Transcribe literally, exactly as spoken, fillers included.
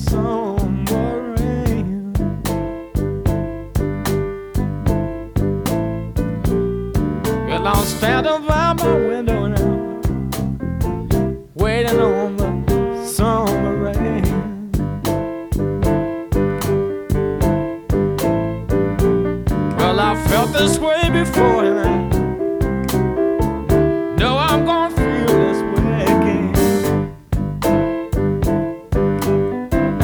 summer rain. Well, I'm standing by my window now, waiting on the summer rain. Well, I felt this way before, and I